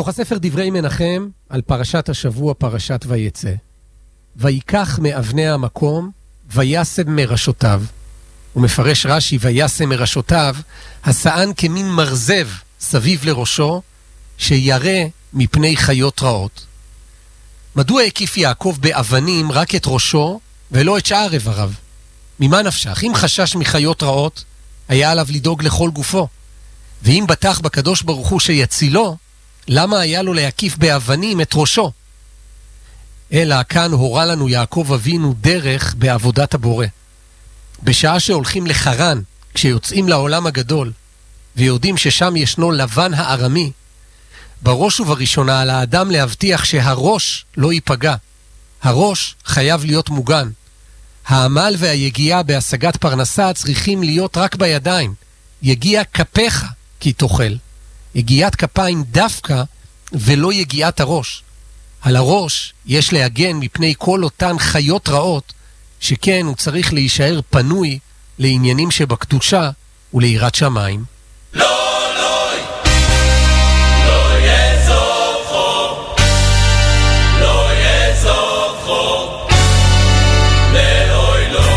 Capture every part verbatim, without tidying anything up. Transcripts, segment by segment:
מתוך הספר דברי מנחם על פרשת השבוע, פרשת ויצא. ויקח מאבני המקום, וישם מראשותיו. הוא מפרש רש"י, וישם מראשותיו, הסען כמין מרזב סביב לראשו, שירא מפני חיות רעות. מדוע הקיף יעקב באבנים רק את ראשו, ולא את שאר איבריו? ממה נפשך? אם חשש מחיות רעות, היה עליו לדאוג לכל גופו. ואם בטח בקדוש ברוך הוא שיצילו, למה היה לו להקיף באבנים את ראשו? אלא כאן הורה לנו יעקב אבינו דרך בעבודת הבורא. בשעה שהולכים לחרן, כשיוצאים לעולם הגדול, ויודעים ששם ישנו לבן הארמי, בראש ובראשונה על האדם להבטיח שהראש לא ייפגע. הראש חייב להיות מוגן. העמל והיגיעה בהשגת פרנסה צריכים להיות רק בידיים. יגיע כפיך כי תאכל. יגיעת כפיים דווקא ולא יגיעת הראש. על הראש יש להגן מפני כל אותן חיות רעות, שכן הוא צריך להישאר פנוי לעניינים שבקדושה וליראת שמיים. לא, לא, לא יעזוב חור, לא יעזוב חור, לאוי לא.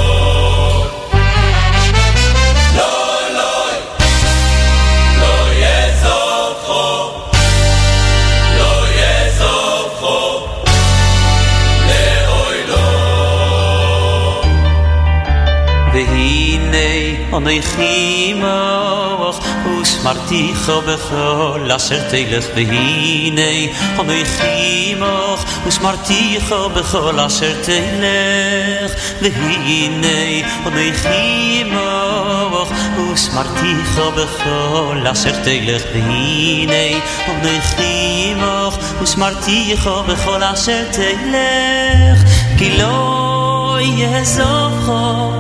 לא, לא, לא יעזוב חור, לא יעזוב חור, לאוי לא. והנה אנוכי עמך ושמרתיך בכל אשר תלך, והנה אנוכי עמך ושמרתיך בכל אשר תלך, והנה אנוכי עמך ושמרתיך בכל אשר תלך, והנה אנוכי עמך ושמרתיך בכל אשר תלך, כי לא יעזובך,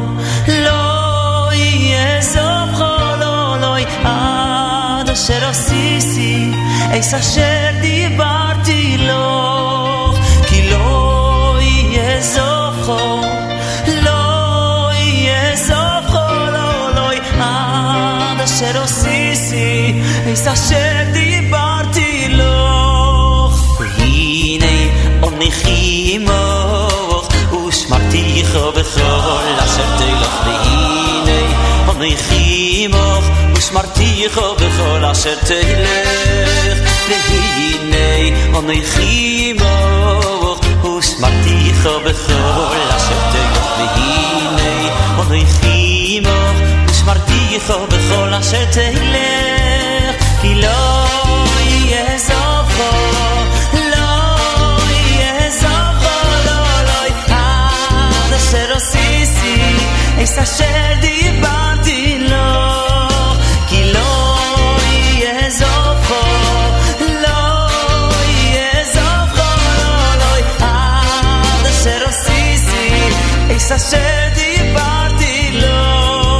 לא יעזובך, לא, לא, עד אשר עשיתי אס אשר דיברתי לו, כי לא יעזובך, לא יעזובך, לא, לא, עד אשר עשיתי אס אשר דיברתי לו. והנה אנוכי עמך ושמרתיך בכל אשר תלך, והנה אנוכי עמך ושמרתיך בכל אשר תלך, והנה אנוכי עמך ושמרתיך בכל אשר תלך, והנה אנוכי עמך ושמרתיך בכל אשר תלך, כי לא יעזובך, אשר עשיתי אס אשר דיברתי לו, כי לא יעזובך, לא יעזובך, לא, לא, עד אשר עשיתי אס אשר דיברתי לו.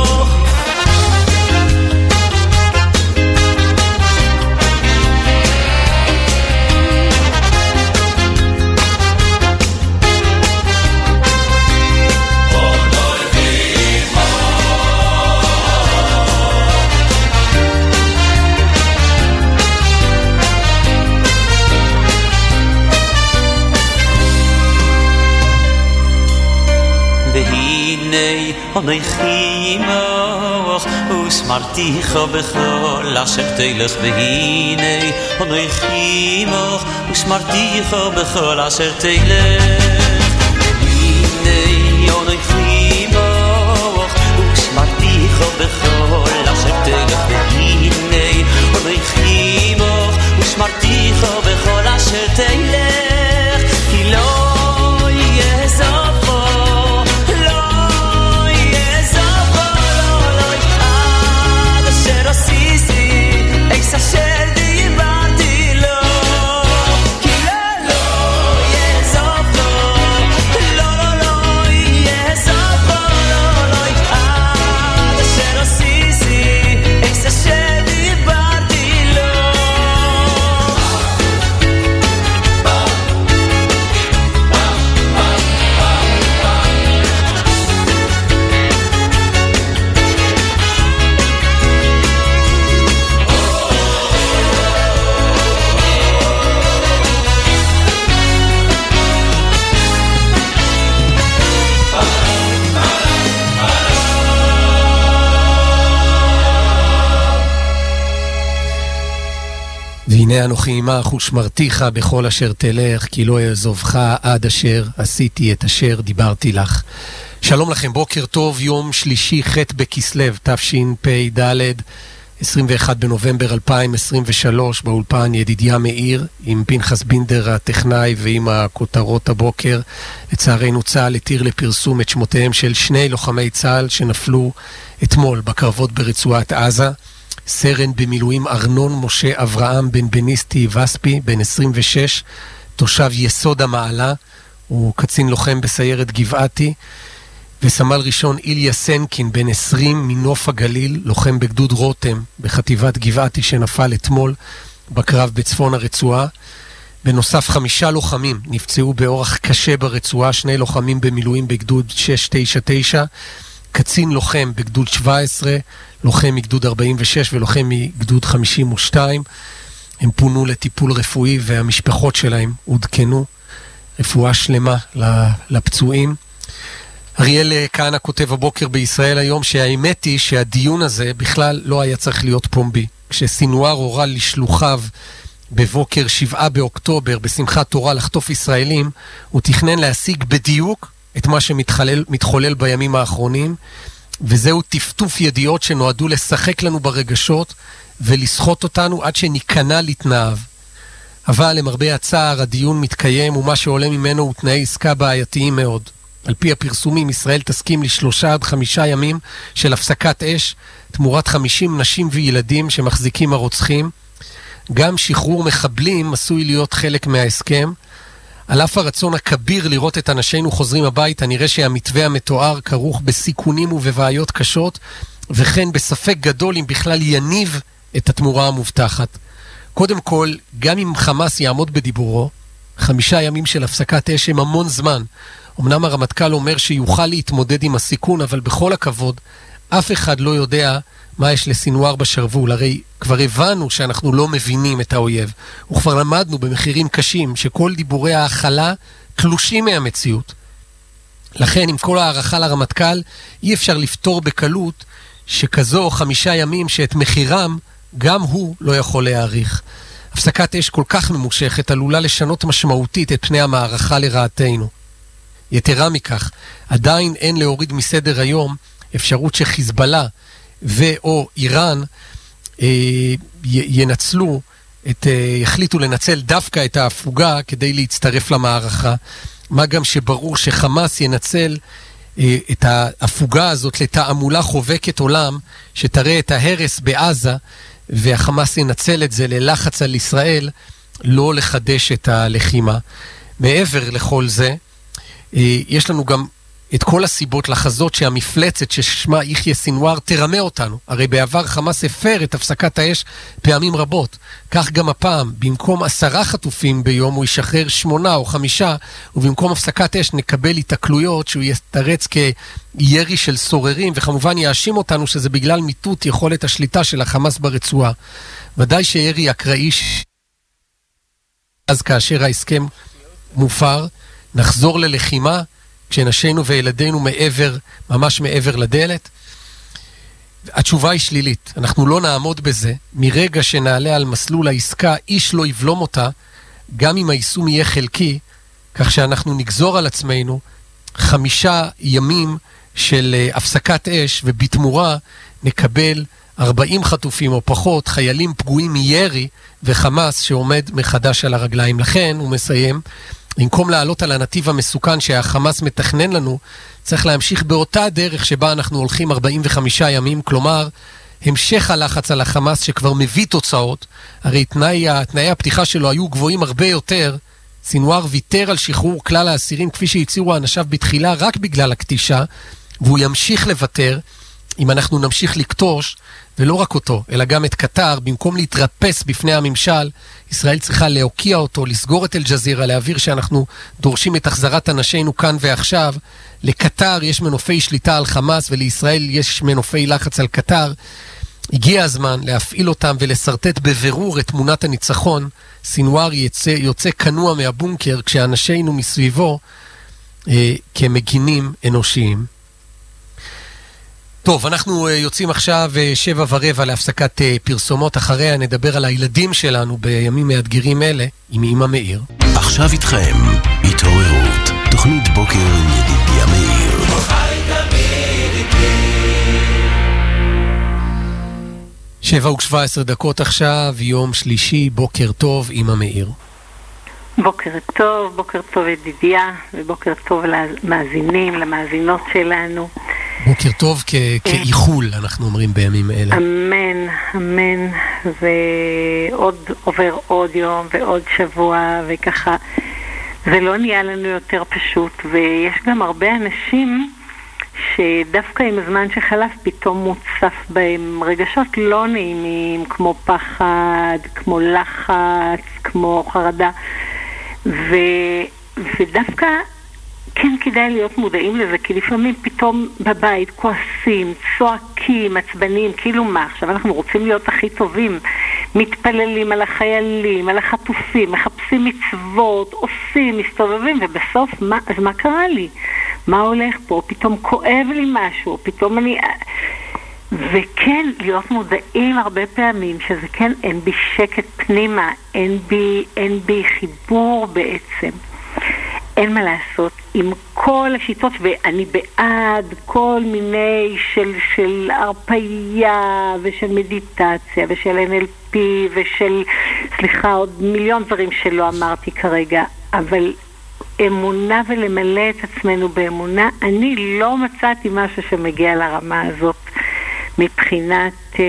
אנוכי עמך ושמרתיך בכל אשר תלך, והנה אנוכי עמך ושמרתיך בכל אשר תלך, והנה אנוכי עמך ושמרתיך בכל אשר תלך, והנה אנוכי עמך ושמרתיך בכל אשר תלך, כי לא יעזובך, אס אשר דיברתי לו, כי לא יעזובך, הנה אנוכי עמך ושמרתיך בכל אשר תלך, כי לא אעזובך עד אשר עשיתי את אשר דיברתי לך. שלום לכם, בוקר טוב, יום שלישי ח' בכסלו תשפ"ד, עשרים ואחד בנובמבר אלפיים עשרים ושלוש, באולפן ידידיה מאיר עם פנחס בינדר הטכנאי ועם הכותרות הבוקר. לצערנו צה"ל התיר לפרסום את שמותיהם של שני לוחמי צה"ל שנפלו אתמול בקרבות ברצועת עזה. סרן במילואים ארנון משה אברהם בן בניסטי וספי, בן עשרים ושש, תושב יסוד המעלה, הוא קצין לוחם בסיירת גבעתי, וסמל ראשון איליה סנקין בן עשרים מנוף הגליל, לוחם בגדוד רותם בחטיבת גבעתי שנפל אתמול בקרב בצפון הרצועה. בנוסף חמישה לוחמים נפצעו באורח קשה ברצועה, שני לוחמים במילואים בגדוד שש תשע תשע, קצין לוחם בגדוד שבע עשרה, לוחם מגדוד ארבעים ושש ולוחם מגדוד חמישים ושתיים. הם פונו לטיפול רפואי והמשפחות שלהם עודכנו. רפואה שלמה לפצועים. אריאל כהנא כותב הבוקר בישראל היום שהאמת היא שהדיון הזה בכלל לא היה צריך להיות פומבי. כשסינואר הורה לשלוחיו בבוקר שבעה באוקטובר בשמחת תורה לחטוף ישראלים, הוא תכנן להשיג בדיוק את מה שמתחולל בימים האחרונים, וזהו טפטוף ידיעות שנועדו לשחק לנו ברגשות ולסחוט אותנו עד שניכנע לתנאיו. אבל למרבה הצער הדיון מתקיים, ומה שעולה ממנו הוא תנאי עסקה בעייתיים מאוד. על פי הפרסומים ישראל תסכים לשלושה עד חמישה ימים של הפסקת אש תמורת חמישים נשים וילדים שמחזיקים הרוצחים. גם שחרור מחבלים עשוי להיות חלק מההסכם. על אף הרצון הכביר לראות את אנשינו חוזרים הביתה, נראה שהמתווה המתואר כרוך בסיכונים ובבעיות קשות, וכן בספק גדול אם בכלל יניב את התמורה המובטחת. קודם כל, גם אם חמאס יעמוד בדיבורו, חמישה ימים של הפסקת אש הם המון זמן. אמנם הרמטכ"ל אומר שיוכל להתמודד עם הסיכון, אבל בכל הכבוד, אף אחד לא יודע מה יש לסינואר בשרוול. הרי כבר הבנו שאנחנו לא מבינים את האויב. וכבר למדנו במחירים קשים שכל דיבורי ההכלה תלושים מהמציאות. לכן, עם כל הערכה לרמטכ"ל, אי אפשר לפתור בקלות שכזו חמישה ימים שאת מחירם גם הוא לא יכול להעריך. הפסקת אש כל כך ממושכת עלולה לשנות משמעותית את פני המערכה לרעתנו. יתרה מכך, עדיין אין להוריד מסדר היום אפשרות שחיזבאללה ואו איראן אה, ינצלו, את, אה, יחליטו לנצל דווקא את ההפוגה כדי להצטרף למערכה. מה גם שברור שחמאס ינצל אה, את ההפוגה הזאת לתעמולה חובקת עולם, שתראה את ההרס בעזה, והחמאס ינצל את זה ללחץ על ישראל לא לחדש את הלחימה. מעבר לכל זה, יש לנו גם את כל הסיבות לחזות שהמפלצת ששמה יחיא סינואר תרמה אותנו. הרי בעבר חמאס הפר את הפסקת האש פעמים רבות. כך גם הפעם, במקום עשרה חטופים ביום הוא ישחרר שמונה או חמישה, ובמקום הפסקת אש נקבל התקלויות שהוא יתרץ כירי של סוררים, וכמובן יאשים אותנו שזה בגלל מיטוט יכולת השליטה של החמאס ברצועה. ודאי שירי אקראי, אז כאשר ההסכם מופר, נחזור ללחימה כשנשינו וילדינו מעבר, ממש מעבר לדלת. התשובה היא שלילית. אנחנו לא נעמוד בזה. מרגע שנעלה על מסלול העסקה, איש לא יבלום אותה, גם אם היישום יהיה חלקי, כך שאנחנו נגזור על עצמנו חמישה ימים של הפסקת אש, ובתמורה נקבל ארבעים חטופים או פחות, חיילים פגועים מירי וחמאס שעומד מחדש על הרגליים. לכן, הוא מסיים, במקום לעלות על הנתיב המסוכן שהחמאס מתכנן לנו, צריך להמשיך באותה דרך שבה אנחנו הולכים ארבעים וחמישה ימים, כלומר, המשך הלחץ על החמאס שכבר מביא תוצאות. הרי תנאי, תנאי הפתיחה שלו היו גבוהים הרבה יותר. סינואר ויתר על שחרור כלל האסירים כפי שהציעו האנשיו בתחילה רק בגלל הקטישה, והוא ימשיך לוותר אם אנחנו נמשיך לקטוש, ולא רק אותו, אלא גם את קטר. במקום להתרפס בפני הממשל, ישראל צריכה להוקיע אותו, לסגור את אל-ג'זירה, להעביר שאנחנו דורשים את החזרת אנשינו כאן ועכשיו. לקטר יש מנופי שליטה על חמאס, ולישראל יש מנופי לחץ על קטר. הגיע הזמן להפעיל אותם ולסרטט בבירור את תמונת הניצחון. סינואר יוצא, יוצא כנוע מהבונקר כשאנשינו מסביבו אה, כמגינים אנושיים. טוב, אנחנו יוצאים עכשיו שבע ורבע להפסקת פרסומות. אחריה נדבר על הילדים שלנו בימים מאתגרים אלה עם אמא מאיר. עכשיו איתכם, התעוררות, תוכנית בוקר עם ידידיה מאיר. שבע ושבע עשרה דקות עכשיו, יום שלישי, בוקר טוב, אמא מאיר. בוקר טוב, בוקר טוב ידידיה, ובוקר טוב למאזינים, למאזינות שלנו. בוקר טוב כ- כאיחול, אנחנו אומרים בימים אלה. אמן, אמן, ועוד עובר עוד יום ועוד שבוע, וככה, זה לא נהיה לנו יותר פשוט, ויש גם הרבה אנשים שדווקא עם הזמן שחלף פתאום מוצף בהם רגשות לא נעימים, כמו פחד, כמו לחץ, כמו חרדה, ו... ודווקא כן כדאי להיות מודעים לזה, כי לפעמים פתאום בבית כועסים, צועקים, עצבנים, כאילו מה? עכשיו אנחנו רוצים להיות הכי טובים, מתפללים על החיילים, על החטופים, מחפשים מצוות, עושים, מסתובבים, ובסוף מה, אז מה קרה לי? מה הולך פה? פתאום כואב לי משהו, פתאום אני... וכן, להיות מודעים הרבה פעמים, שזה כן, אין בי שקט פנימה, אין בי, אין בי חיבור בעצם. אין מה לעשות עם כל השיטות, ואני בעד כל מיני של, של הרפאיה ושל מדיטציה ושל אן אל פי ושל, סליחה, עוד מיליון דברים שלא אמרתי כרגע, אבל אמונה ולמלא את עצמנו באמונה, אני לא מצאתי משהו שמגיע לרמה הזאת מבחינת אה,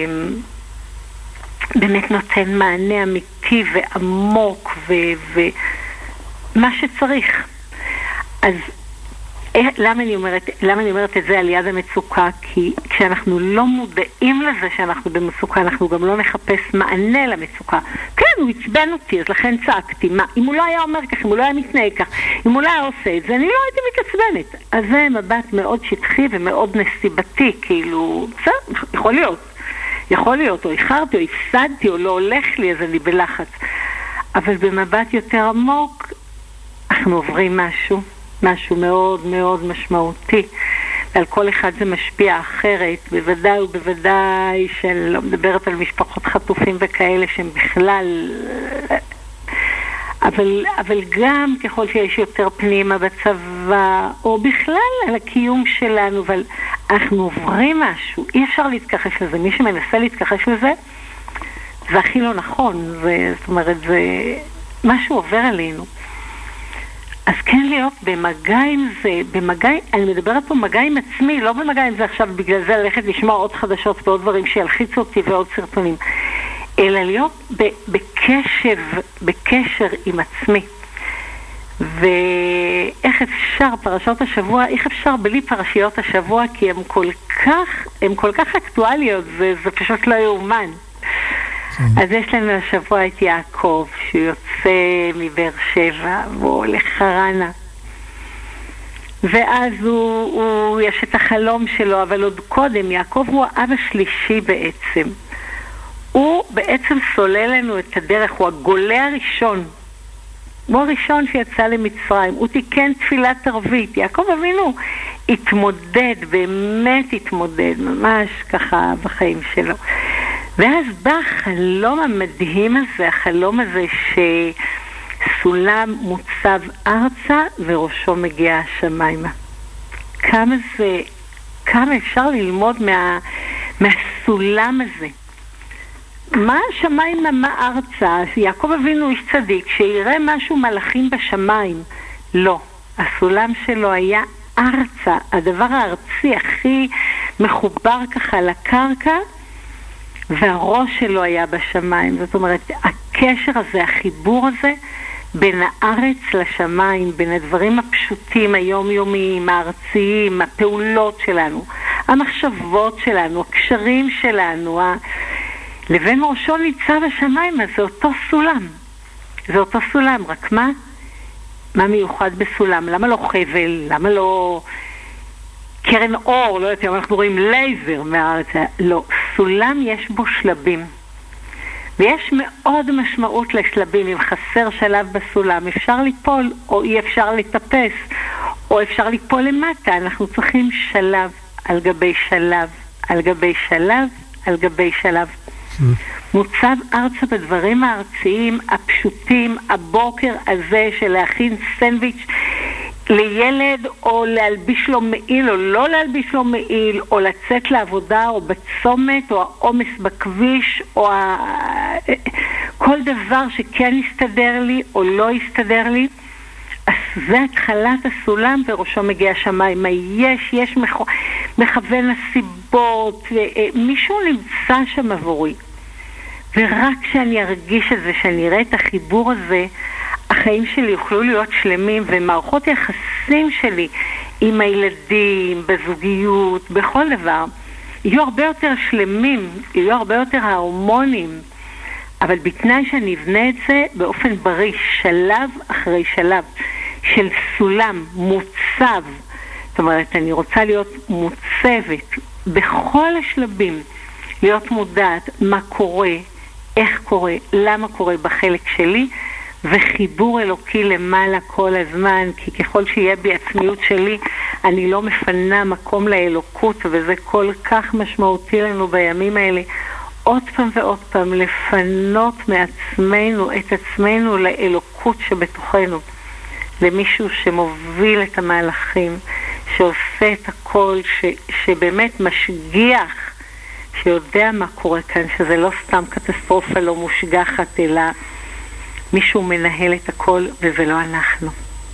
באמת נותן מענה אמיתי ועמוק ו... ו מה שצריך. אז למה אני אומרת, למה אני אומרת את זה על יד המצוקה? כי כשאנחנו לא מודעים לזה שאנחנו במצוקה, אנחנו גם לא נחפש מענה למצוקה. כן, הוא הצבן אותי, אז לכן צעקתי. מה, אם הוא לא היה אומר כך, אם הוא לא היה מתנהג כך, אם הוא לא היה עושה את זה, אני לא הייתי מתעצבנת. אז זה מבט מאוד שטחי ומאוד נסיבתי, כאילו, בסדר, יכול להיות. יכול להיות, או איחרתי, או הפסדתי, או לא הולך לי, אז אני בלחץ. אבל במבט יותר עמוק, אנחנו עוברים משהו, משהו מאוד מאוד משמעותי, ועל כל אחד זה משפיע אחרת, בוודאי ובוודאי שלא מדברת על משפחות חטופים וכאלה שהם בכלל, אבל, אבל גם ככל שיש יותר פנימה בצבא, או בכלל על הקיום שלנו, אבל אנחנו עוברים משהו, אי אפשר להתכחש לזה, מי שמנסה להתכחש לזה, זה הכי לא נכון, זה, זאת אומרת, זה משהו עובר עלינו. אז כן להיות במגע עם זה, במגע, אני מדברת פה מגע עם עצמי, לא במגע עם זה עכשיו, בגלל זה ללכת לשמוע עוד חדשות ועוד דברים שילחיצו אותי ועוד סרטונים, אלא להיות בקשב, בקשר עם עצמי. ואיך אפשר, פרשות השבוע, איך אפשר בלי פרשיות השבוע, כי הן כל כך, הן כל כך אקטואליות, זה, זה פשוט לא יאומן. אז יש לנו השבוע את יעקב, שהוא יוצא מבאר שבע, והוא הולך חרנה. ואז הוא, הוא, יש את החלום שלו, אבל עוד קודם, יעקב הוא האב השלישי בעצם. הוא בעצם סולל לנו את הדרך, הוא הגולה הראשון. הוא הראשון שיצא למצרים, הוא תיקן תפילת ערבית. יעקב אבינו התמודד, באמת התמודד, ממש ככה בחיים שלו. ואז בא החלום המדהים הזה, החלום הזה שסולם מוצב ארצה וראשו מגיע השמיימה. כמה זה, כמה אפשר ללמוד מה, מהסולם הזה. מה השמיימה, מה ארצה? יעקב אבינו איש צדיק, שיראה משהו מלאכים בשמיים. לא, הסולם שלו היה ארצה, הדבר הארצי הכי מחובר ככה לקרקע, והראש שלו היה בשמיים. זאת אומרת, הקשר הזה, החיבור הזה, בין הארץ לשמיים, בין הדברים הפשוטים, היומיומיים, הארציים, הפעולות שלנו, המחשבות שלנו, הקשרים שלנו, ה... לבין ראשו ניצב השמיים, אז זה אותו סולם. זה אותו סולם, רק מה? מה מיוחד בסולם? למה לא חבל? למה לא קרן אור? לא יודעת, אנחנו רואים לייזר מהארץ. לא, סולם יש בו שלבים. ויש מאוד משמעות לשלבים. אם חסר שלב בסולם, אפשר ליפול או אי אפשר לטפס, או אפשר ליפול למטה. אנחנו צריכים שלב על גבי שלב, על גבי שלב, על גבי שלב. מוצב ארצה בדברים הארציים הפשוטים, הבוקר הזה של להכין סנדוויץ' לילד, או להלביש לו מעיל או לא להלביש לו מעיל, או לצאת לעבודה או בצומת, או העומס בכביש, או ה... כל דבר שכן יסתדר לי או לא יסתדר לי. אז זה התחלת הסולם, וראשו מגיע שמיים. מה יש? יש מח... מכוון הסיבות, מישהו נמצא שם עבורי. ורק כשאני ארגיש את זה, שאני אראה את החיבור הזה, החיים שלי יוכלו להיות שלמים, ומערכות יחסים שלי עם הילדים, בזוגיות, בכל דבר, יהיו הרבה יותר שלמים, יהיו הרבה יותר הרמוניים, אבל בתנאי שאני אבנה את זה באופן בריא, שלב אחרי שלב, של סולם מוצב. זאת אומרת, אני רוצה להיות מוצבת בכל השלבים, להיות מודעת מה קורה, איך קורה, למה קורה בחלק שלי, וחיבור אלוקי למעלה כל הזמן, כי ככל שיהיה בי עצמיות שלי, אני לא מפנה מקום לאלוקות, וזה כל כך משמעותי לנו בימים האלה. עוד פעם ועוד פעם, לפנות מעצמנו, את עצמנו לאלוקות שבתוכנו, למישהו שמוביל את המהלכים, שעושה את הכל, ש, שבאמת משגיח, שיודע מה קורה כאן, שזה לא סתם קטסטרופה לא מושגחת, אלא מישהו מנהל את הכל, וזה לא אנחנו.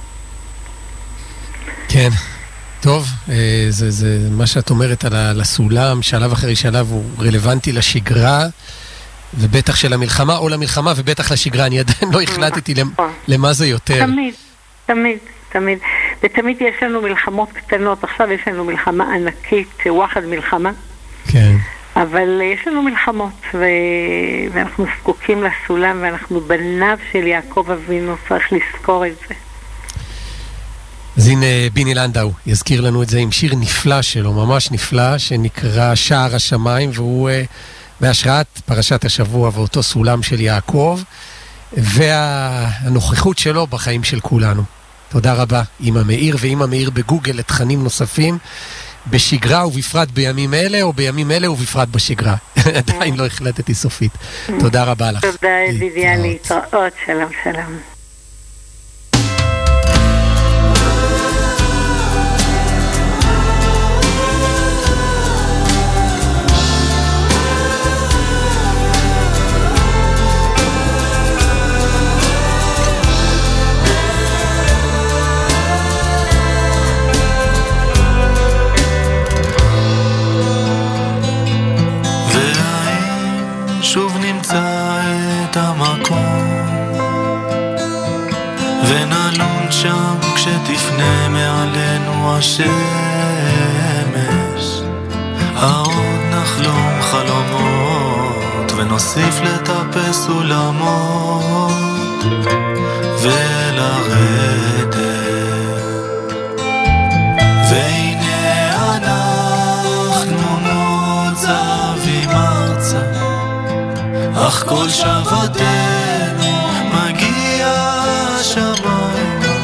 כן, טוב, זה, זה מה שאת אומרת על הסולם, שלב אחרי שלב הוא רלוונטי לשגרה, ובטח של המלחמה, או למלחמה, ובטח לשגרה, אני עדיין לא החלטתי למה זה יותר. תמיד, תמיד, תמיד. ותמיד יש לנו מלחמות קטנות, עכשיו יש לנו מלחמה ענקית, וואחד מלחמה. כן. אבל יש לנו מלחמות, ו... ואנחנו זקוקים לסולם, ואנחנו בניו של יעקב אבינו, צריך לזכור את זה. אז הנה ביני לנדאו יזכיר לנו את זה עם שיר נפלא שלו, ממש נפלא, שנקרא שער השמיים, והוא בהשראת פרשת השבוע ואותו סולם של יעקב, והנוכחות שלו בחיים של כולנו. תודה רבה, אמא מאיר, ואמא מאיר בגוגל לתכנים נוספים, בשגרה ובפרט בימים אלה, או בימים אלה ובפרט בשגרה. עדיין לא החלטתי סופית. תודה רבה לך. תודה, ידידיה, להתראות. שלום, שלום. שוב נמצא את המקום ונלון שם כשתפנה מעלינו השמש, העוד נחלום חלומות ונוסיף לטפס סולמות ולרדת, והנה אנחנו מוצבים ארצה, אך כל שבתנו מגיע השמיים,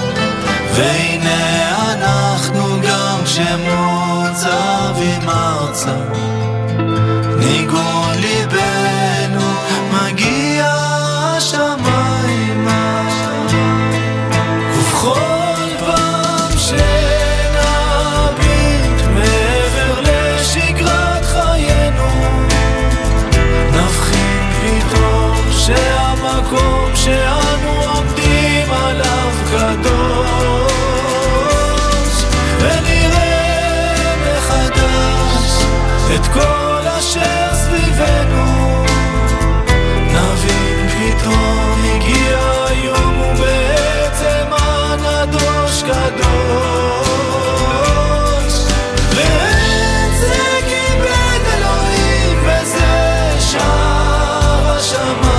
והנה אנחנו גם כשמוצבים ארצה, ניגון ליבנו מגיע השמיים, ובכל פעם שנביט מעבר לשגרת חיינו, שהמקום שאנו עומדים עליו קדוש, ונראה מחדש את כל אשר סביבנו, נבין פתאום הגיע היום ובעצם הנדוש קדוש, ואת זה קיבל אלוהים וזה שער השמיים.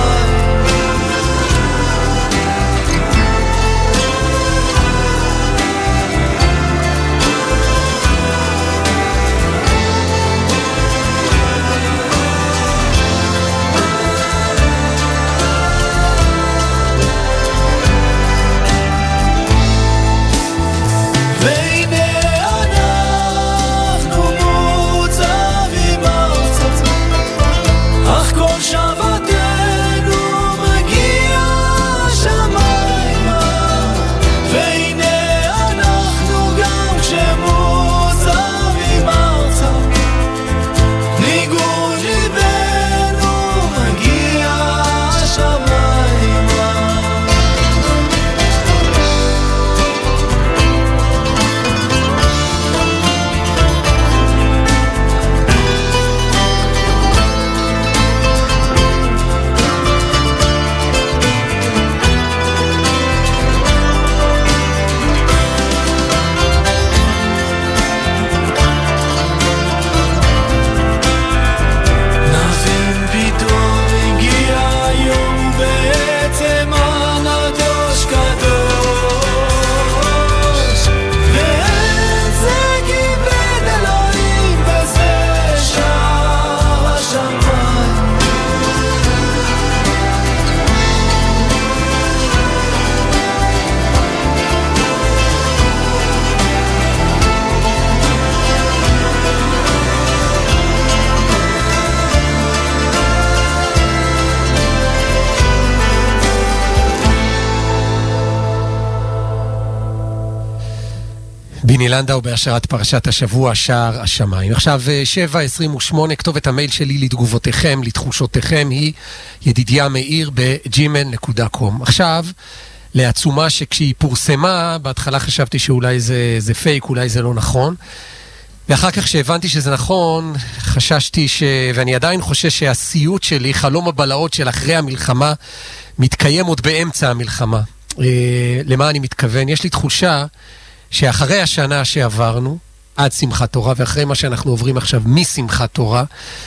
ביני לנדאו בהשראת פרשת השבוע שער השמיים. עכשיו שבע עשרים ושמונה, כתובת המייל שלי לתגובותיכם, לתחושותיכם היא ידידיה מאיר ב-ג'ימייל נקודה קום. עכשיו לעצומה שכשהיא פורסמה בהתחלה חשבתי שאולי זה, זה פייק, אולי זה לא נכון, ואחר כך שהבנתי שזה נכון חששתי ש... ואני עדיין חושש שהסיוט שלי, חלום הבלהות של אחרי המלחמה, מתקיים עוד באמצע המלחמה. למה אני מתכוון? יש לי תחושה שאחרי השנה שעברנו, עד שמחת תורה, ואחרי מה שאנחנו עוברים עכשיו משמחת תורה,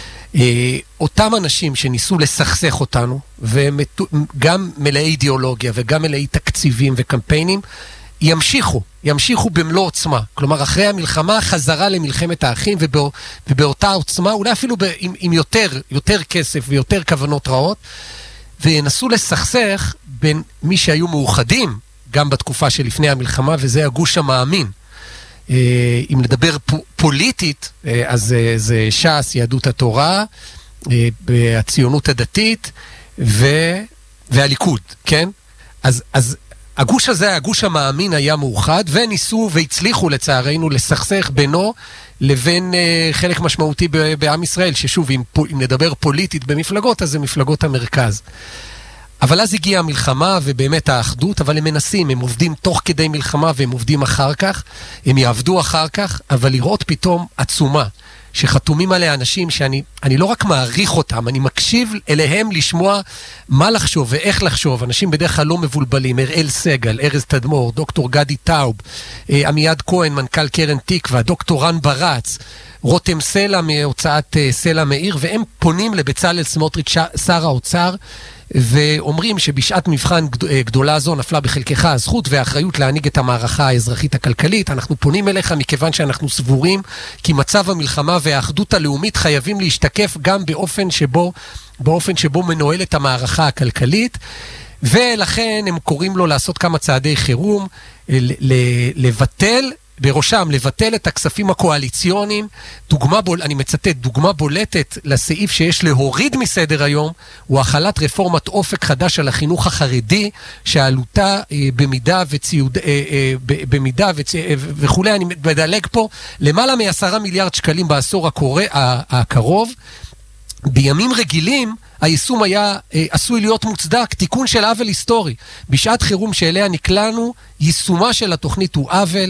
אותם אנשים שניסו לסכסך אותנו, וגם מלאי אידיאולוגיה, וגם מלאי תקציבים וקמפיינים, ימשיכו, ימשיכו במלוא עוצמה. כלומר, אחרי המלחמה, חזרה למלחמת האחים, ובא, ובאותה עוצמה, אולי אפילו ב, עם, עם יותר, יותר כסף ויותר כוונות רעות, וינסו לסכסך בין מי שהיו מאוחדים, גם בתקופה שלפני המלחמה, וזה הגוש המאמין. אם לדבר פוליטית, אז זה ש"ס, יהדות התורה, הציונות הדתית, והליכוד, כן? אז, אז הגוש הזה, הגוש המאמין היה מאוחד, וניסו והצליחו לצערנו לסכסך בינו לבין חלק משמעותי בעם ישראל, ששוב, אם, אם נדבר פוליטית במפלגות, אז זה מפלגות המרכז. אבל אז הגיעה המלחמה ובאמת האחדות, אבל הם מנסים, הם עובדים תוך כדי מלחמה והם עובדים אחר כך, הם יעבדו אחר כך, אבל לראות פתאום עצומה, שחתומים עליה אנשים שאני אני לא רק מעריך אותם, אני מקשיב אליהם לשמוע מה לחשוב ואיך לחשוב, אנשים בדרך כלל לא מבולבלים, הראל סגל, ארז תדמור, דוקטור גדי טאוב, עמיעד כהן, מנכ"ל קרן תקווה, דוקטור רן ברץ, רותם סלע מהוצאת סלע מאיר, והם פונים לבצלאל סמוטריץ' שר האוצר, ואומרים שבשעת מבחן גדולה זו נפלה בחלקך הזכות והאחריות להנהיג את המערכה האזרחית הכלכלית. אנחנו פונים אליך מכיוון שאנחנו סבורים כי מצב המלחמה והאחדות הלאומית חייבים להשתקף גם באופן שבו, באופן שבו מנוהל את המערכה הכלכלית, ולכן הם קוראים לו לעשות כמה צעדי חירום, לבטל בראשם לבטל את הכספים הקואליציוניים. דוגמה בול, אני מצטט, דוגמה בולטת לסעיף שיש להוריד מסדר היום, הוא החלת רפורמת אופק חדש על החינוך החרדי, שעלותה אה, במידה וציוד, אה, אה, במידה וצי, אה, וכולי, אני מדלג פה, למעלה מעשרה מיליארד שקלים בעשור הקורא, הקרוב. בימים רגילים, היישום היה אה, עשוי להיות מוצדק, תיקון של עוול היסטורי. בשעת חירום שאליה נקלענו, יישומה של התוכנית הוא עוול,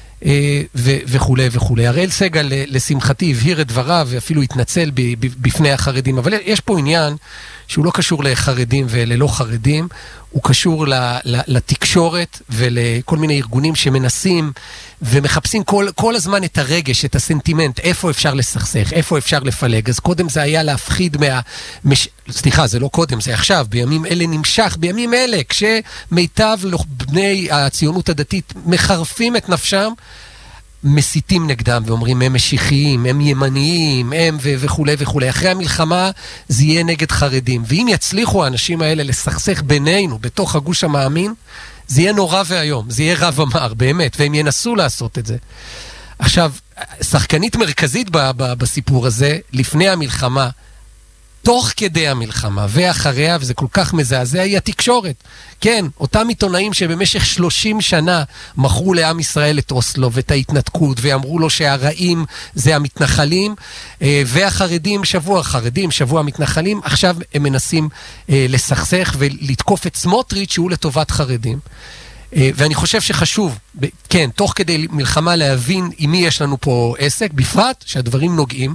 וכו' וכו'. הראל סגל לשמחתי הבהיר את דבריו ואפילו התנצל בפני החרדים, אבל יש פה עניין שהוא לא קשור לחרדים וללא חרדים, הוא קשור לתקשורת ולכל מיני ארגונים שמנסים ומחפשים כל, כל הזמן את הרגש, את הסנטימנט, איפה אפשר לסכסך, איפה אפשר לפלג. אז קודם זה היה להפחיד מה... מש... סליחה, זה לא קודם, זה עכשיו, בימים אלה נמשך, בימים אלה, כשמיטב בני הציונות הדתית מחרפים את נפשם, מסיתים נגדם ואומרים הם משיחיים, הם ימניים, הם ו- וכו' וכו'. אחרי המלחמה זה יהיה נגד חרדים. ואם יצליחו האנשים האלה לסכסך בינינו, בתוך הגוש המאמין, זה יהיה נורא והיום, זה יהיה רב אמר, באמת, והם ינסו לעשות את זה. עכשיו, שחקנית מרכזית ב- ב- בסיפור הזה, לפני המלחמה, תוך כדי המלחמה ואחריה, וזה כל כך מזעזע, היא התקשורת. כן, אותם עיתונאים שבמשך שלושים שנה מכרו לעם ישראל את אוסלו ואת ההתנתקות, ואמרו לו שהרעים זה המתנחלים, והחרדים שבוע חרדים, שבוע המתנחלים, עכשיו הם מנסים לסכסך ולתקוף את סמוטריץ' שהוא לטובת חרדים. ואני חושב שחשוב, כן, תוך כדי מלחמה להבין עם מי יש לנו פה עסק, בפרט שהדברים נוגעים,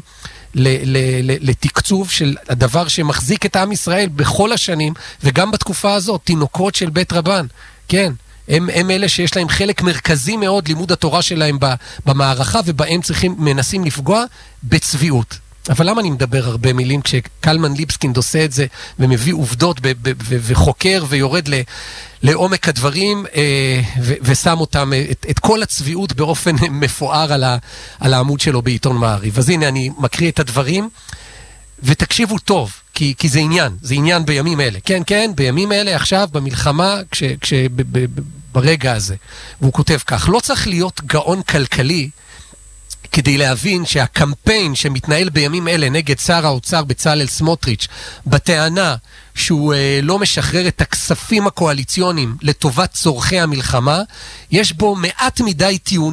לתקצוב של הדבר שמחזיק את עם ישראל בכל השנים, וגם בתקופה הזאת, תינוקות של בית רבן, כן, הם, הם אלה שיש להם חלק מרכזי מאוד, לימוד התורה שלהם במערכה, ובהם צריכים, מנסים לפגוע בצביעות. אבל למה אני מדבר הרבה מילים כשקלמן ליבסקינד עושה את זה ומביא עובדות ב- ב- ב- וחוקר ויורד ל- לעומק הדברים אה, ו- ושם אותם, את, את כל הצביעות באופן מפואר על, ה- על העמוד שלו בעיתון מעריב. אז הנה אני מקריא את הדברים ותקשיבו טוב, כי, כי זה עניין, זה עניין בימים אלה. כן, כן, בימים אלה עכשיו במלחמה כש, כש, ב- ב- ב- ברגע הזה. והוא כותב כך, לא צריך להיות גאון כלכלי כדי להבין שהקמפיין שמתנהל בימים אלה נגד שר האוצר בצלאל סמוטריץ' בטענה שהוא אה, לא משחרר את הכספים הקואליציוניים לטובת צורכי המלחמה, יש בו מעט מדי טיעונים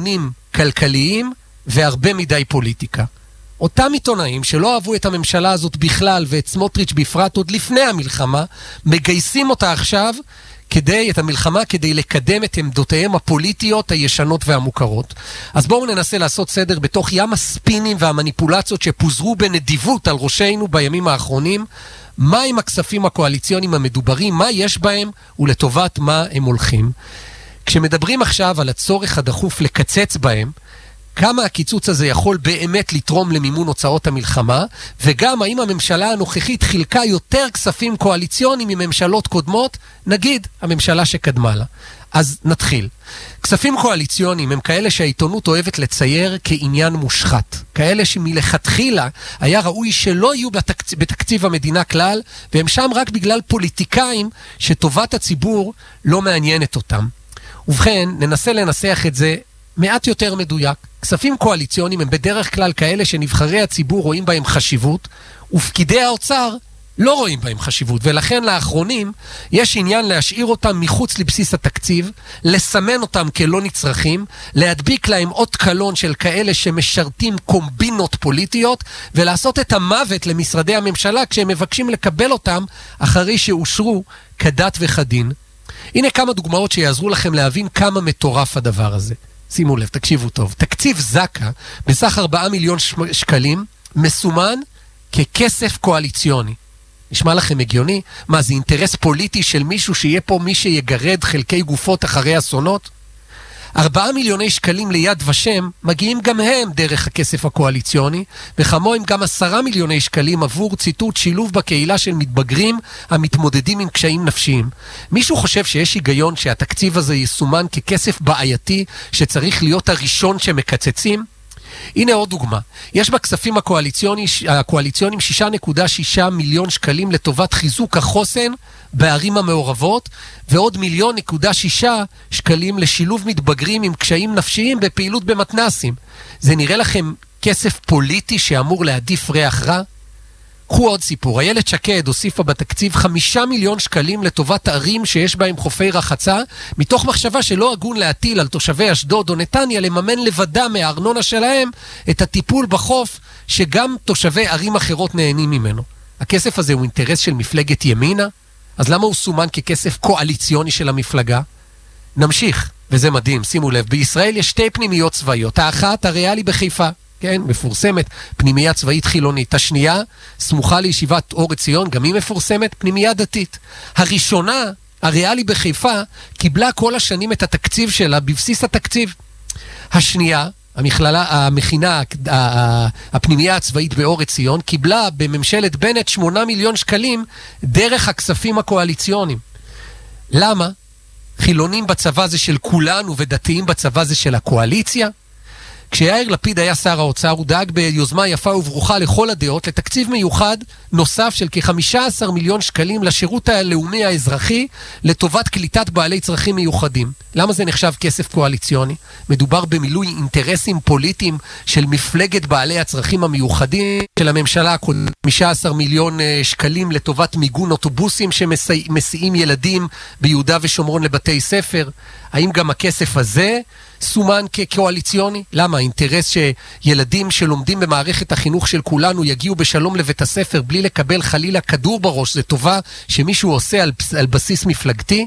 כלכליים והרבה מדי פוליטיקה. אותם עיתונאים שלא אהבו את הממשלה הזאת בכלל ואת סמוטריץ' בפרט עוד לפני המלחמה, מגייסים אותה עכשיו כדי, את המלחמה כדי לקדם את עמדותיהם הפוליטיות הישנות והמוכרות. אז בואו ננסה לעשות סדר בתוך ים הספינים והמניפולציות שפוזרו בנדיבות על ראשינו בימים האחרונים. מה עם הכספים הקואליציוניים המדוברים, מה יש בהם ולטובת מה הם הולכים. כשמדברים עכשיו על הצורך הדחוף לקצץ בהם, כמה הקיצוץ הזה יכול באמת לתרום למימון הוצאות המלחמה, וגם האם הממשלה הנוכחית חילקה יותר כספים קואליציוניים מממשלות קודמות, נגיד הממשלה שקדמה לה. אז נתחיל. כספים קואליציוניים הם כאלה שהעיתונות אוהבת לצייר כעניין מושחת. כאלה שמלכתחילה היה ראוי שלא יהיו בתקציב, בתקציב המדינה כלל, והם שם רק בגלל פוליטיקאים שטובת הציבור לא מעניינת אותם. ובכן, ננסה לנסח את זה מעט יותר מדויק. כספים קואליציוניים הם בדרך כלל כאלה שנבחרי הציבור רואים בהם חשיבות, ופקידי האוצר לא רואים בהם חשיבות, ולכן לאחרונים יש עניין להשאיר אותם מחוץ לבסיס התקציב, לסמן אותם כלא נצרכים, להדביק להם עוד קלון של כאלה שמשרתים קומבינות פוליטיות, ולעשות את המוות למשרדי הממשלה כשהם מבקשים לקבל אותם אחרי שאושרו כדת וכדין. הנה כמה דוגמאות שיעזרו לכם להבין כמה מטורף הדבר הזה. שימו לב, תקשיבו טוב. תקציב זקה בסך ארבעה מיליון שקלים מסומן ככסף קואליציוני. נשמע לכם הגיוני? מה, זה אינטרס פוליטי של מישהו שיהיה פה מי שיגרד חלקי גופות אחרי אסונות? ארבעה מיליוני שקלים ליד ושם מגיעים גם הם דרך הכסף הקואליציוני, וכמוהם גם עשרה מיליוני שקלים עבור ציטוט שילוב בקהילה של מתבגרים המתמודדים עם קשיים נפשיים. מישהו חושב שיש היגיון שהתקציב הזה יסומן ככסף בעייתי שצריך להיות הראשון שמקצצים? הנה עוד דוגמה. יש בכספים הקואליציוניים שישה נקודה שישה מיליון שקלים לטובת חיזוק החוסן בערים המעורבות, ועוד מיליון נקודה שישה שקלים לשילוב מתבגרים עם קשיים נפשיים בפעילות במתנסים. זה נראה לכם כסף פוליטי שאמור להעדיף ריח רע? קחו עוד סיפור. איילת שקד הוסיפה בתקציב חמישה מיליון שקלים לטובת ערים שיש בהם חופי רחצה, מתוך מחשבה שלא הגון להטיל על תושבי אשדוד או נתניה לממן לבדה מהארנונה שלהם את הטיפול בחוף שגם תושבי ערים אחרות נהנים ממנו. הכסף הזה הוא אינטרס של מפלגת ימינה? אז למה הוא סומן ככסף קואליציוני של המפלגה? נמשיך, וזה מדהים, שימו לב. בישראל יש שתי פנימיות צבאיות. האחת, הריאלי בחיפה. כן, מפורסמת, פנימייה צבאית חילונית. השנייה, סמוכה לישיבת אור עציון, גם היא מפורסמת, פנימייה דתית. הראשונה, הריאלי בחיפה, קיבלה כל השנים את התקציב שלה בבסיס התקציב. השנייה, המכללה, המכינה, הפנימייה הצבאית באור עציון, קיבלה בממשלת בנט שמונה מיליון שקלים דרך הכספים הקואליציוניים. למה? חילונים בצבא זה של כולנו ודתיים בצבא זה של הקואליציה? כשיאיר לפיד היה שר האוצר, הוא דאג ביוזמה יפה וברוכה לכל הדעות לתקציב מיוחד נוסף של כ-חמישה עשר מיליון שקלים לשירות הלאומי האזרחי לטובת קליטת בעלי צרכים מיוחדים. למה זה נחשב כסף קואליציוני? מדובר במילוי אינטרסים פוליטיים של מפלגת בעלי הצרכים המיוחדים של הממשלה, חמישה עשר מיליון שקלים לטובת מיגון אוטובוסים שמסיעים ילדים ביהודה ושומרון לבתי ספר. האם גם הכסף הזה סומן כקואליציוני? למה? האינטרס שילדים שלומדים במערכת החינוך של כולנו יגיעו בשלום לבית הספר בלי לקבל חלילה כדור בראש, זה טובה שמישהו עושה על, על בסיס מפלגתי?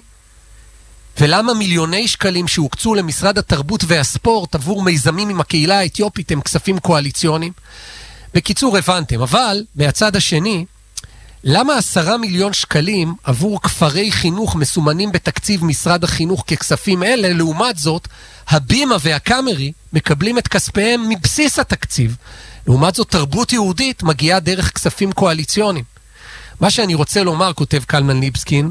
ולמה מיליוני שקלים שהוקצו למשרד התרבות והספורט עבור מיזמים עם הקהילה האתיופית הם כספים קואליציוניים? בקיצור, הבנתם. אבל מהצד השני, למה עשרה מיליון שקלים עבור כפרי חינוך מסומנים בתקציב משרד החינוך ככספים אלה? לעומת זאת, הבימה והקאמרי מקבלים את כספיהם מבסיס התקציב. לעומת זאת, תרבות יהודית מגיעה דרך כספים קואליציוניים. מה שאני רוצה לומר, כותב קלמן ליבסקין,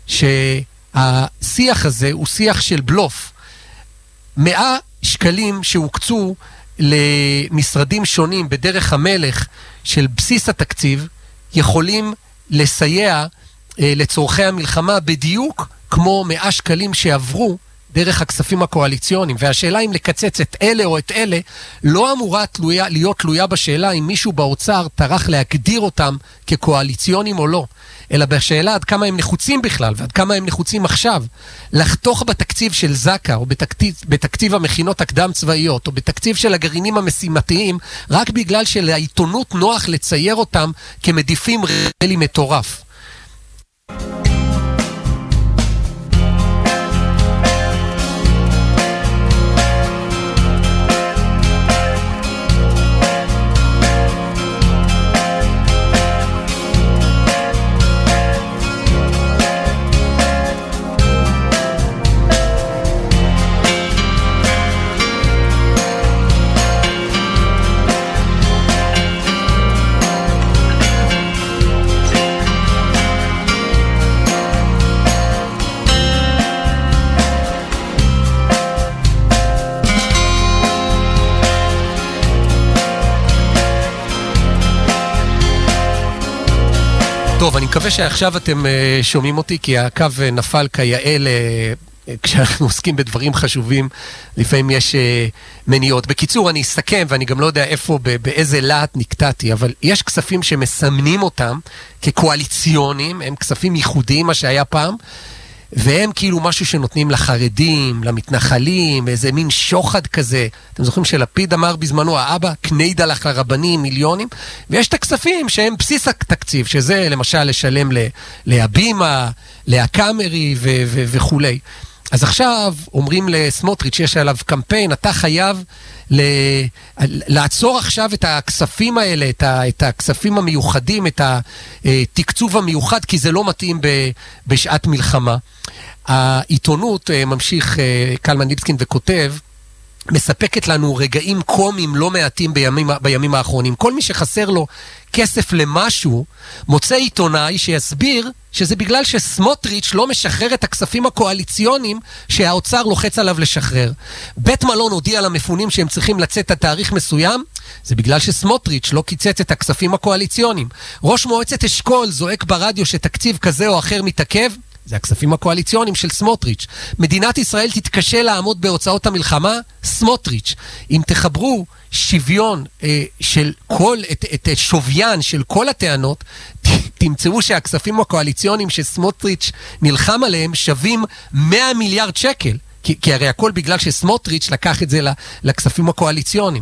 שהשיח הזה הוא שיח של בלוף. מאה שקלים שהוקצו למשרדים שונים בדרך המלך של בסיס התקציב, יכולים לסייע אה, לצורכי המלחמה בדיוק כמו מאה שקלים שעברו דרך הכספים הקואליציוניים. והשאלה אם לקצץ את אלה או את אלה לא אמורה תלויה, להיות תלויה בשאלה אם מישהו באוצר טרח להגדיר אותם כקואליציונים או לא, אלא בשאלה עד כמה הם נחוצים בכלל, ועד כמה הם נחוצים עכשיו. לחתוך בתקציב של זקה, או בתקציב, בתקציב המכינות הקדם צבאיות, או בתקציב של הגרעינים המשימתיים, רק בגלל שלעיתונות נוח לצייר אותם כמדיפים רלי מטורף. טוב, אני מקווה שעכשיו אתם שומעים אותי, כי הקו נפל כיאה ל... כשאנחנו עוסקים בדברים חשובים, לפעמים יש מניעות. בקיצור, אני אסכם, ואני גם לא יודע איפה, באיזה להט נקטעתי, אבל יש כספים שמסמנים אותם כקואליציונים, הם כספים ייחודיים, מה שהיה פעם, והם כאילו משהו שנותנים לחרדים, למתנחלים, איזה מין שוחד כזה. אתם זוכרים שלפיד אמר בזמנו, האבא, קניידה לך לרבנים, מיליונים, ויש את הכספים שהם בסיס התקציב, שזה למשל לשלם להבימה, להקאמרי ו- ו- וכולי. אז עכשיו אומרים לסמוטריץ' שיש עליו קמפיין, אתה חייב ל... לעצור עכשיו את הכספים האלה, את, ה... את הכספים המיוחדים, את התקצוב המיוחד, כי זה לא מתאים ב... בשעת מלחמה. העיתונות, ממשיך קלמן ליבסקין וכותב, מספקת לנו רגעים קומיים לא מעטים בימים, בימים האחרונים. כל מי שחסר לו כסף למשהו, מוצא עיתונאי שיסביר שזה בגלל שסמוטריץ' לא משחרר את הכספים הקואליציוניים שהאוצר לוחץ עליו לשחרר. בית מלון הודיע למפונים שהם צריכים לצאת את תאריך מסוים, זה בגלל שסמוטריץ' לא קיצץ את הכספים הקואליציוניים. ראש מועצת אשכול זועק ברדיו שתקציב כזה או אחר מתעכב, זה הכספים הקואליציוניים של סמוטריץ'. מדינת ישראל תתקשה לעמוד בהוצאות המלחמה, סמוטריץ'. אם תחברו שוויון אה, של כל, את, את, את שוויין של כל הטענות, ת, תמצאו שהכספים הקואליציוניים שסמוטריץ' נלחם עליהם שווים מאה מיליארד שקל. כי, כי הרי הכל בגלל שסמוטריץ' לקח את זה לכספים הקואליציוניים.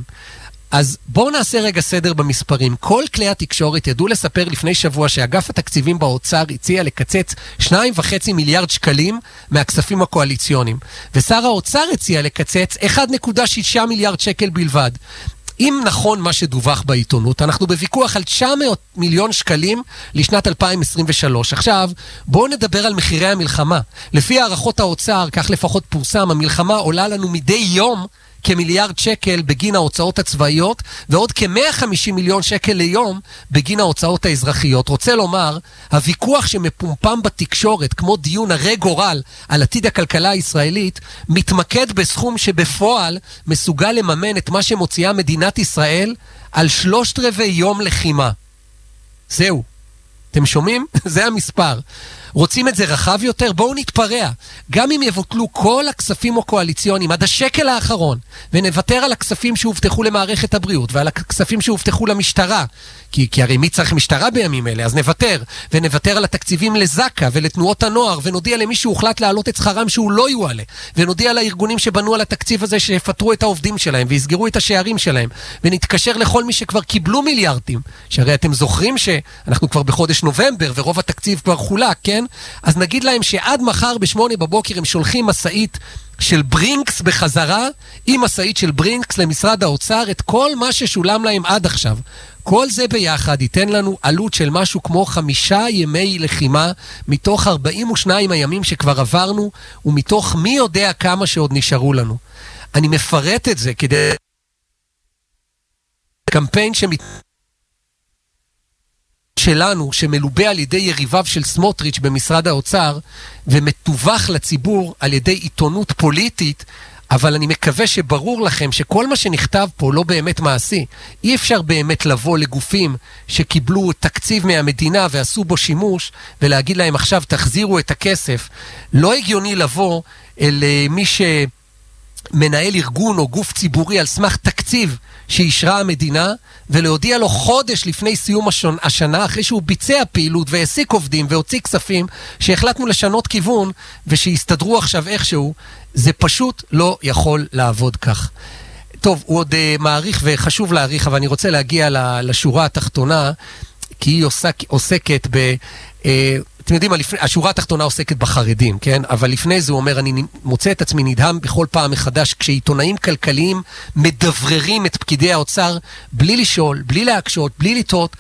אז בואו נעשה רגע סדר במספרים. כל כלי התקשורת ידעו לספר לפני שבוע שאגף התקציבים באוצר הציע לקצץ שניים וחצי מיליארד שקלים מהכספים הקואליציוניים. ושר האוצר הציע לקצץ אחד נקודה שישה מיליארד שקל בלבד. אם נכון מה שדווח בעיתונות, אנחנו בוויכוח על תשע מאות מיליון שקלים לשנת אלפיים עשרים ושלוש. עכשיו, בואו נדבר על מחירי המלחמה. לפי הערכות האוצר, כך לפחות פורסם, המלחמה עולה לנו מדי יום כמיליארד שקל בגין ההוצאות הצבאיות, ועוד כ-מאה וחמישים מיליון שקל ליום בגין ההוצאות האזרחיות. רוצה לומר, הוויכוח שמפומפם בתקשורת, כמו דיון הרי גורל על עתיד הכלכלה הישראלית, מתמקד בסכום שבפועל מסוגל לממן את מה שמוציאה מדינת ישראל על שלושת רבעי יום לחימה. זהו. אתם שומעים? זה המספר. רוצים את זה רחב יותר? בואו נתפרע. גם אם יבוטלו כל הכספים הקואליציוניים עד השקל האחרון, ונוותר על הכספים שהובטחו למערכת הבריאות, ועל הכספים שהובטחו למשטרה, כי, כי הרי מי צריך משטרה בימים אלה, אז נוותר, ונוותר על התקציבים לזקה ולתנועות הנוער, ונודיע למי שהוחלט להעלות את שכרם שהוא לא יועלה, ונודיע לארגונים שבנו על התקציב הזה שיפטרו את העובדים שלהם, ויסגרו את השערים שלהם, ונתקשר לכל מי שכבר קיבלו מיליארדים, שהרי אתם זוכרים שאנחנו כבר בחודש נובמבר, ורוב התקציב כבר חולק, כן? אז נגיד להם שעד מחר בשמונה בבוקר הם שולחים מסעית של ברינקס בחזרה, עם מסעית של ברינקס למשרד האוצר, את כל מה ששולם להם עד עכשיו. כל זה ביחד ייתן לנו עלות של משהו כמו חמישה ימי לחימה, מתוך ארבעים ושניים הימים שכבר עברנו, ומתוך מי יודע כמה שעוד נשארו לנו. אני מפרט את זה כדי... קמפיין שמת... שלנו, שמלובה על ידי יריביו של סמוטריץ' במשרד האוצר, ומתווך לציבור על ידי עיתונות פוליטית, אבל אני מקווה שברור לכם שכל מה שנכתב פה לא באמת מעשי. אי אפשר באמת לבוא לגופים שקיבלו תקציב מהמדינה ועשו בו שימוש, ולהגיד להם עכשיו תחזירו את הכסף. לא הגיוני לבוא אל מי ש... מנהל ארגון או גוף ציבורי על סמך תקציב שישרה המדינה, ולהודיע לו חודש לפני סיום השנה, אחרי שהוא ביצע פעילות והעסיק עובדים והוציא כספים, שהחלטנו לשנות כיוון ושיסתדרו עכשיו איכשהו, זה פשוט לא יכול לעבוד כך. טוב, הוא עוד uh, מעריך וחשוב להעריך, אבל אני רוצה להגיע לשורה התחתונה, כי היא עוסק, עוסקת ב... Uh, אתם יודעים, השורה התחתונה עוסקת בחרדים, כן? אבל לפני זה הוא אומר, אני מוצא את עצמי נדהם בכל פעם מחדש, כשעיתונאים כלכליים מדבררים את פקידי האוצר, בלי לשאול, בלי להקשות, בלי לטעות,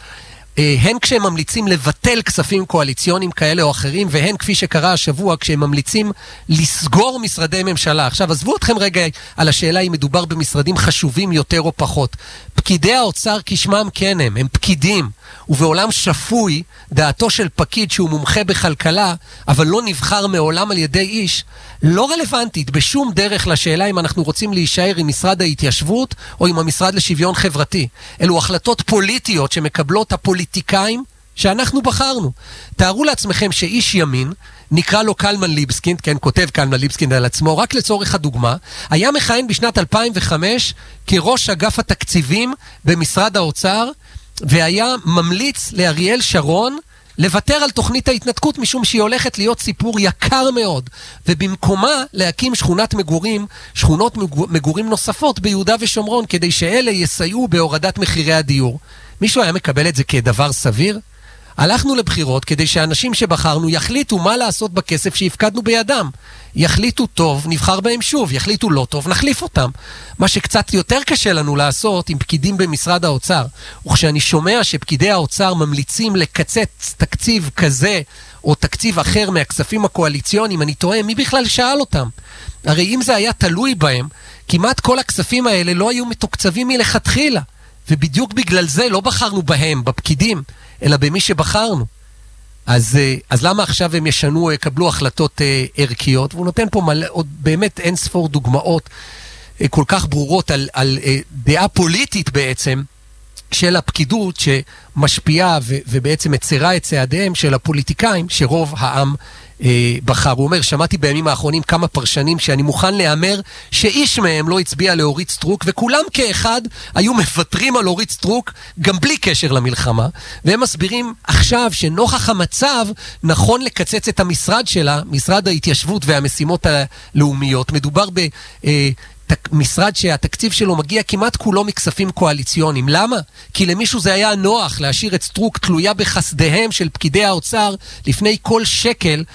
הן כשהם ממליצים לבטל כספים קואליציוניים כאלה או אחרים, והן כפי שקרה השבוע, כשהם ממליצים לסגור משרדי ממשלה. עכשיו, עזבו אתכם רגע על השאלה אם מדובר במשרדים חשובים יותר או פחות. פקידי האוצר כשמם כן הם, הם פקידים, ובעולם שפוי, דעתו של פקיד שהוא מומחה בכלכלה, אבל לא נבחר מעולם על ידי איש, לא רלוונטית בשום דרך לשאלה אם אנחנו רוצים להישאר עם משרד ההתיישבות או עם המשרד לשוויון חברתי. אלו החלטות פוליטיות שמקבלות הפוליטיקאים שאנחנו בחרנו. תארו לעצמכם שאיש ימין, נקרא לו קלמן ליבסקינד, כן, כותב קלמן ליבסקינד על עצמו, רק לצורך הדוגמה, היה מכהן בשנת אלפיים וחמש כראש אגף התקציבים במשרד האוצר, והיה ממליץ לאריאל שרון לוותר על תוכנית ההתנתקות, משום שהיא הולכת להיות סיפור יקר מאוד, ובמקומה להקים שכונת מגורים, שכונות מגורים נוספות ביהודה ושומרון, כדי שאלה יסייעו בהורדת מחירי הדיור. מישהו היה מקבל את זה כדבר סביר? הלכנו לבחירות כדי שאנשים שבחרנו יחליטו מה לעשות בכסף שהפקדנו בידם. יחליטו טוב, נבחר בהם שוב, יחליטו לא טוב, נחליף אותם. מה שקצת יותר קשה לנו לעשות עם פקידים במשרד האוצר. וכשאני שומע שפקידי האוצר ממליצים לקצץ תקציב כזה או תקציב אחר מהכספים הקואליציוניים, אני טועה, מי בכלל שאל אותם? הרי אם זה היה תלוי בהם, כמעט כל הכספים האלה לא היו מתוקצבים מלכתחילה. ובדיוק בגלל זה לא בחרנו בהם, בפקידים, אלא במי שבחרנו. אז, אז למה עכשיו הם ישנו, יקבלו החלטות אה, ערכיות? והוא נותן פה מלא, עוד באמת אין ספור דוגמאות אה, כל כך ברורות על, על אה, דעה פוליטית בעצם של הפקידות שמשפיעה ו, ובעצם מצרה את צעדיהם של הפוליטיקאים שרוב העם אה, בחר. הוא אומר, שמעתי בימים האחרונים כמה פרשנים שאני מוכן לאמר שאיש מהם לא הצביע לאורית סטרוק, וכולם כאחד היו מוותרים על אורית סטרוק גם בלי קשר למלחמה, והם מסבירים עכשיו שנוכח המצב נכון לקצץ את המשרד שלה, משרד ההתיישבות והמשימות הלאומיות. מדובר ב... אה, משרד שהתקציב שלו מגיע כמעט כולו מכספים קואליציוניים. למה? כי למישהו זה היה נוח להשאיר את סטרוק תלויה בחסדיהם של פקידי האוצר לפני כל שקל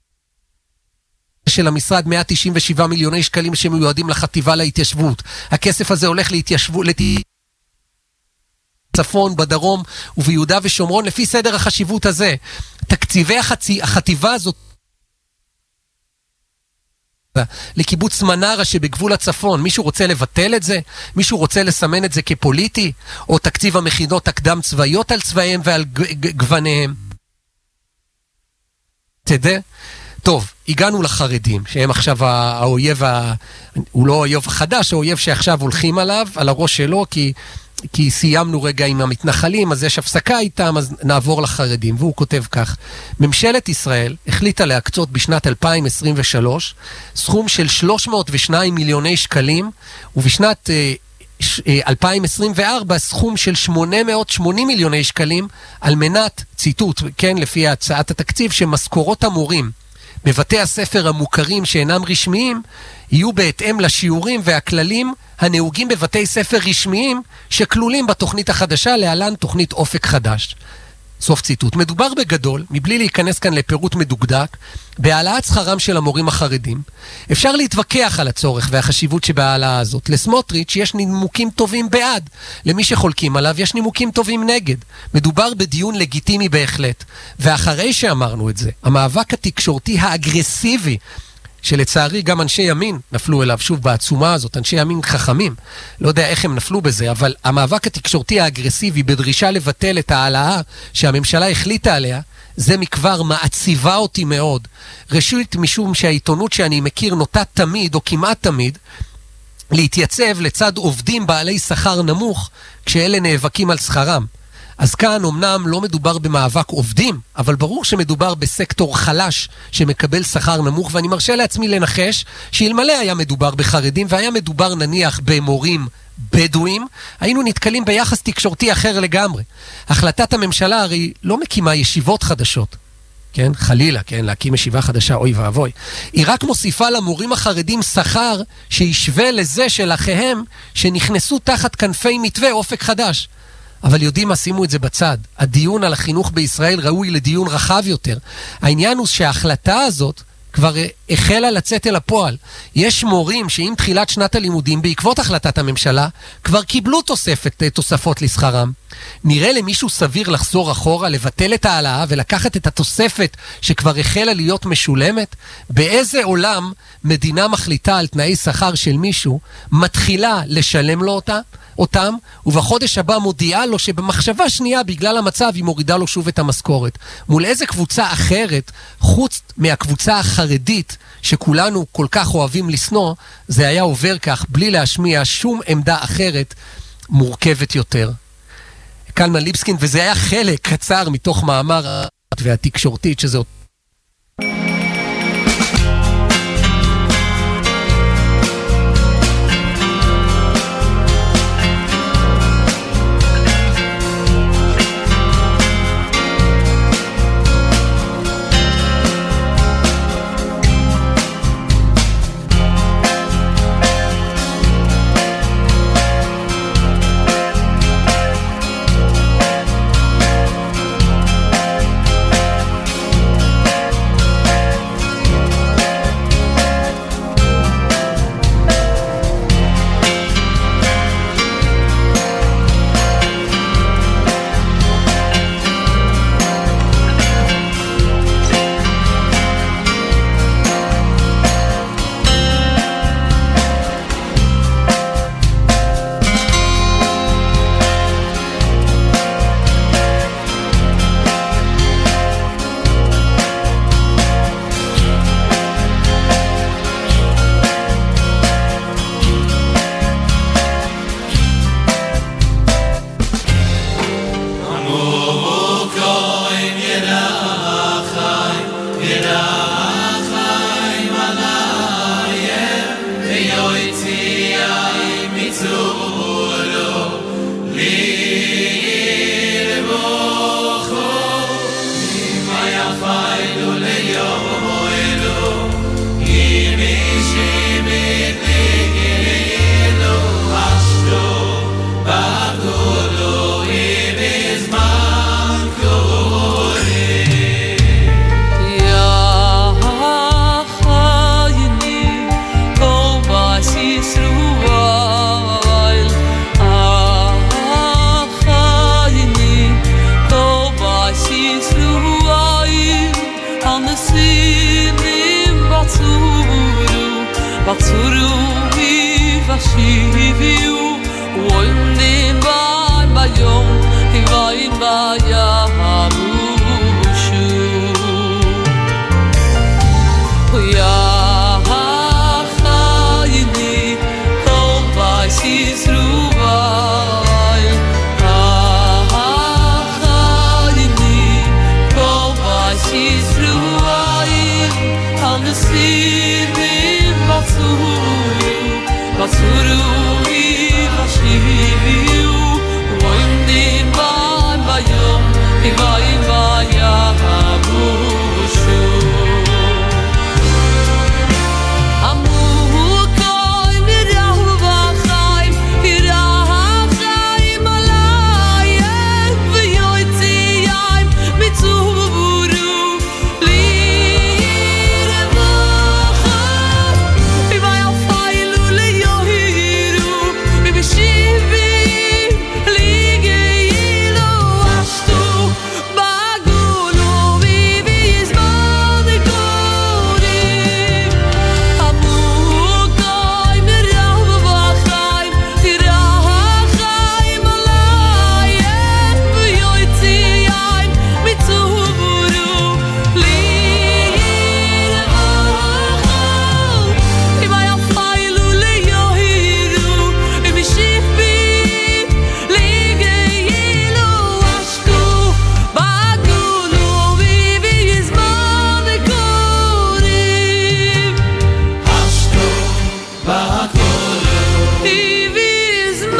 של המשרד, מאה תשעים ושבעה מיליוני שקלים שמיועדים לחטיבה להתיישבות. הכסף הזה הולך להתיישבות, לצפון, בדרום וביהודה ושומרון לפי סדר החשיבות הזה. תקציבי החצי, החטיבה הזאת לקיבוץ מנרה שבגבול הצפון, מישהו רוצה לבטל את זה? מישהו רוצה לסמן את זה כפוליטי? או תקציב המכינות הקדם צבאיות על צבאיהם ועל גווניהם? תדע? טוב, הגענו לחרדים, שהם עכשיו האויב, ה... הוא לא אויב חדש, האויב שעכשיו הולכים עליו, על הראש שלו, כי... כי סיימנו רגע עם המתנחלים, אז יש הפסקה איתם, אז נעבור לחרדים. והוא כותב כך: ממשלת ישראל החליטה להקצות בשנת אלפיים עשרים ושלוש סכום של שלוש מאות ושניים מיליוני שקלים, ובשנת אה, אה, אלפיים עשרים וארבע סכום של שמונה מאות ושמונים מיליוני שקלים, על מנת, ציטוט, כן, לפי הצעת התקציב, שמשכורות המורים בבתי הספר המוכרים שאינם רשמיים יהיו בהתאם לשיעורים והכללים הנהוגים בבתי ספר רשמיים שכלולים בתוכנית החדשה, להלן תוכנית אופק חדש. סוף ציטוט. מדובר בגדול, מבלי להיכנס כאן לפירוט מדוקדק, בהעלאת שכרם של המורים החרדים. אפשר להתווכח על הצורך והחשיבות שבהעלאה הזאת. לסמוטריץ' יש נימוקים טובים בעד, למי שחולקים עליו יש נימוקים טובים נגד. מדובר בדיון לגיטימי בהחלט. ואחרי שאמרנו את זה, המאבק התקשורתי האגרסיבי, שלצערי גם אנשי ימין נפלו אליו, שוב בעצומה הזאת, אנשי ימין חכמים, לא יודע איך הם נפלו בזה, אבל המאבק התקשורתי האגרסיבי בדרישה לבטל את העלאה שהממשלה החליטה עליה, זה מכבר מעציבה אותי מאוד. ראשית, משום שהעיתונות שאני מכיר נוטה תמיד, או כמעט תמיד, להתייצב לצד עובדים בעלי שכר נמוך, כשאלה נאבקים על שכרם. אז כאן אמנם לא מדובר במאבק עובדים, אבל ברור שמדובר בסקטור חלש שמקבל שכר נמוך, ואני מרשה לעצמי לנחש שאלמלא היה מדובר בחרדים והיה מדובר נניח במורים בדואים, היינו נתקלים ביחס תקשורתי אחר לגמרי. החלטת הממשלה הרי לא מקימה ישיבות חדשות, כן? חלילה, כן? להקים ישיבה חדשה, אוי ואבוי. היא רק מוסיפה למורים החרדים שכר שישווה לזה של אחיהם שנכנסו תחת כנפי מתווה אופק חדש. אבל יודעים מה, שימו את זה בצד. הדיון על החינוך בישראל ראוי לדיון רחב יותר. העניין הוא שההחלטה הזאת כבר החלה לצאת אל הפועל. יש מורים שעם תחילת שנת הלימודים, בעקבות החלטת הממשלה, כבר קיבלו תוספת, תוספות לשכרם. נראה למישהו סביר לחזור אחורה, לבטל את העלאה ולקחת את התוספת שכבר החלה להיות משולמת? באיזה עולם מדינה מחליטה על תנאי שכר של מישהו, מתחילה לשלם לו אותה, אותם, ובחודש הבא מודיעה לו שבמחשבה שנייה בגלל המצב היא מורידה לו שוב את המשכורת? מול איזה קבוצה אחרת, חוץ מהקבוצה החרדית שכולנו כל כך אוהבים לסנוע, זה היה עובר כך בלי להשמיע שום עמדה אחרת מורכבת יותר? קלמן ליבסקין, וזה היה חלק קצר מתוך מאמר והתקשורתית שזה אותו. If והכל הביא זמן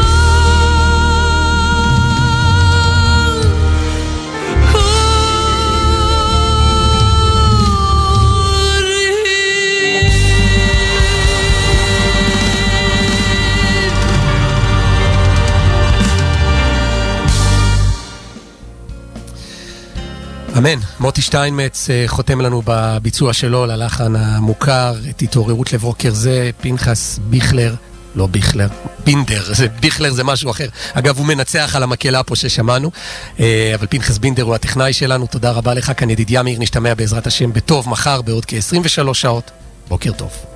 אמן. מוטי שטיינמץ חותם לנו בביצוע שלו ללחן המוכר, את התעוררות לבוקר זה, פנחס ביכלר, לא ביכלר, בינדר, זה, ביכלר זה משהו אחר. אגב, הוא מנצח על המקהלה פה ששמענו, אבל פנחס בינדר הוא הטכנאי שלנו. תודה רבה לך, כאן ידידיה מאיר, נשתמע בעזרת השם בטוב מחר בעוד כ-עשרים ושלוש שעות. בוקר טוב.